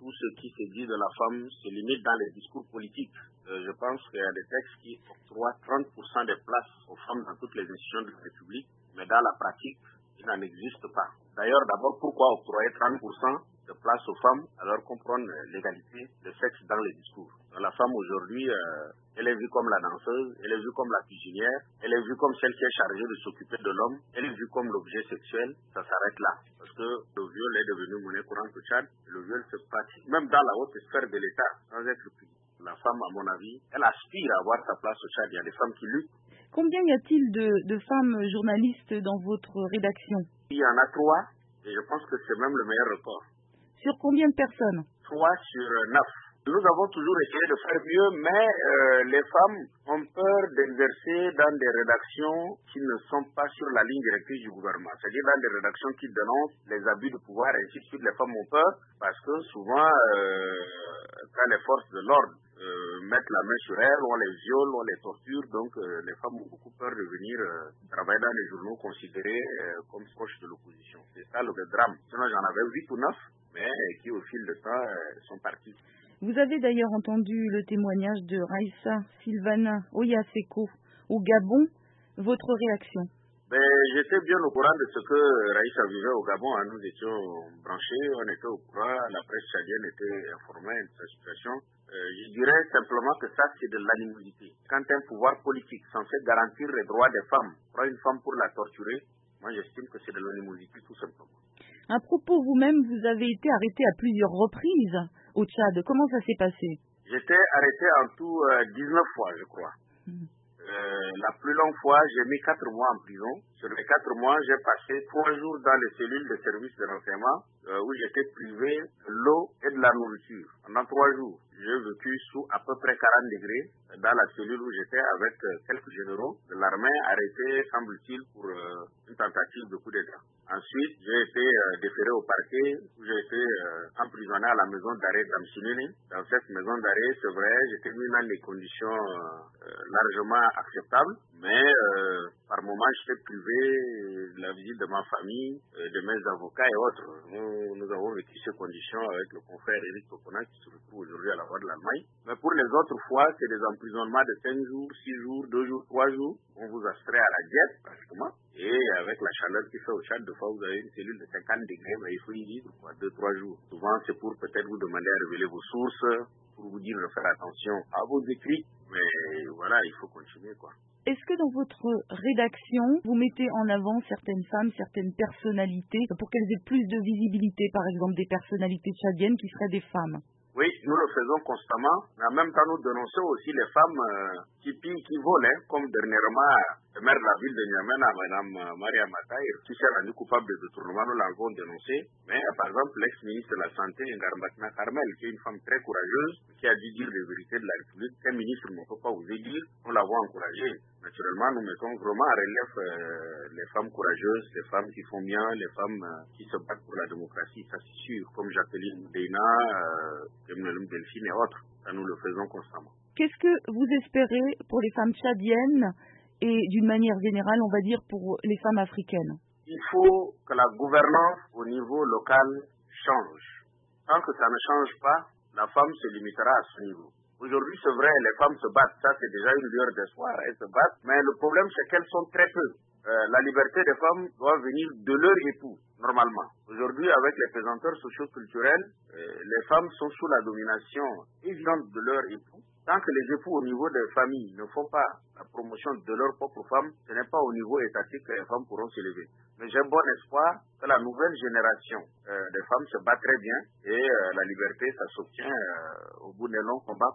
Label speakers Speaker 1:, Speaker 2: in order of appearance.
Speaker 1: tout ce qui se dit de la femme se limite dans les discours politiques. Je pense qu'il y a des textes qui octroient 30% des places aux femmes dans toutes les institutions de la République, mais dans la pratique, il n'en existe pas. D'ailleurs, d'abord, pourquoi octroyer 30% de place aux femmes alors qu'on prône l'égalité de sexe dans les discours? La femme aujourd'hui, elle est vue comme la danseuse, elle est vue comme la cuisinière, elle est vue comme celle qui est chargée de s'occuper de l'homme, elle est vue comme l'objet sexuel, ça s'arrête là. Parce que le viol est devenu monnaie courante au Tchad, le viol se pratique même dans la haute sphère de l'État, sans être puni. La femme, à mon avis, elle aspire à avoir sa place au Tchad, il y a des femmes qui luttent.
Speaker 2: Combien y a-t-il de femmes journalistes dans votre rédaction?
Speaker 1: Il y en a 3, et je pense que c'est même le meilleur record.
Speaker 2: Sur combien de personnes?
Speaker 1: 3 sur 9. Nous avons toujours essayé de faire mieux, mais les femmes ont peur d'exercer dans des rédactions qui ne sont pas sur la ligne directrice du gouvernement. C'est-à-dire dans des rédactions qui dénoncent les abus de pouvoir, et ainsi de suite. Les femmes ont peur parce que souvent, quand les forces de l'ordre mettent la main sur elles, on les viole, on les torture. Donc les femmes ont beaucoup peur de venir travailler dans les journaux considérés comme proches de l'opposition. C'est ça le drame. Sinon, j'en avais 8 ou 9, mais qui au fil du temps sont partis.
Speaker 2: Vous avez d'ailleurs entendu le témoignage de Raïssa Sylvana Oyaseko au Gabon. Votre réaction?
Speaker 1: J'étais bien au courant de ce que Raïssa vivait au Gabon. Nous étions branchés, on était au courant, la presse tchadienne était informée de sa situation. Je dirais simplement que ça, c'est de l'animosité. Quand un pouvoir politique censé garantir les droits des femmes prend une femme pour la torturer, moi j'estime que c'est de l'animosité tout simplement.
Speaker 2: À propos, vous-même, vous avez été arrêté à plusieurs reprises au Tchad. Comment ça s'est passé?
Speaker 1: J'étais arrêté en tout 19 fois, je crois. La plus longue fois, j'ai mis 4 mois en prison. Sur les 4 mois, j'ai passé 3 jours dans les cellules de service de renseignement où j'étais privé de l'eau et de la nourriture. Pendant 3 jours, j'ai vécu sous à peu près 40 degrés dans la cellule où j'étais avec quelques généraux de l'armée arrêtés, semble-t-il, pour une tentative de coup d'État. Ensuite, j'ai été déféré au parquet où j'ai été emprisonné à la maison d'arrêt d'Amchinini. Dans cette maison d'arrêt, c'est vrai, j'étais mis dans des conditions largement acceptables, mais par moments, j'étais privé de la visite de ma famille, de mes avocats et autres. Nous avons vécu ces conditions avec le confrère Éric Topona qui se retrouve aujourd'hui à la voie de l'Allemagne. Mais pour les autres fois, c'est des emprisonnements de 5 jours, 6 jours, 2 jours, 3 jours. On vous astreint à la diète, pratiquement. Et avec la chaleur qui fait au Tchad, de fois vous avez une cellule de 50 degrés, mais il faut y vivre 2-3 jours. Souvent, c'est pour peut-être vous demander à révéler vos sources, pour vous dire de faire attention à vos écrits. Mais voilà, il faut continuer, quoi.
Speaker 2: Est-ce que dans votre rédaction, vous mettez en avant certaines femmes, certaines personnalités, pour qu'elles aient plus de visibilité, par exemple des personnalités tchadiennes qui seraient des femmes?
Speaker 1: Oui, nous le faisons constamment, mais en même temps nous dénonçons aussi les femmes qui pillent, qui volent, comme dernièrement le maire de la ville de N'Djamena, Mme Maria Mataïr, qui s'est rendue coupable de détournement, nous l'avons dénoncé. Mais par exemple, l'ex-ministre de la Santé, Ngarmatna Carmel, qui est une femme très courageuse, qui a dû dire les vérités de la République, qu'un ministre ne peut pas oser dire, nous l'avons encouragé. Naturellement, nous mettons vraiment en relief les femmes courageuses, les femmes qui font bien, les femmes qui se battent pour la démocratie, ça c'est sûr, comme Jacqueline Deina, Kemnelum Delphine et autres. Ça, nous le faisons constamment.
Speaker 2: Qu'est-ce que vous espérez pour les femmes tchadiennes et d'une manière générale, on va dire, pour les femmes africaines?
Speaker 1: Il faut que la gouvernance au niveau local change. Tant que ça ne change pas, la femme se limitera à ce niveau. Aujourd'hui, c'est vrai, les femmes se battent, ça c'est déjà une lueur d'espoir, elles se battent, mais le problème c'est qu'elles sont très peu. La liberté des femmes doit venir de leur époux, normalement. Aujourd'hui, avec les pesanteurs socio-culturels, les femmes sont sous la domination évidente de leur époux. Tant que les époux au niveau des familles ne font pas la promotion de leurs propres femmes, ce n'est pas au niveau étatique que les femmes pourront s'élever. Mais j'ai bon espoir que la nouvelle génération des femmes se bat très bien et la liberté, ça s'obtient au bout d'un long combat.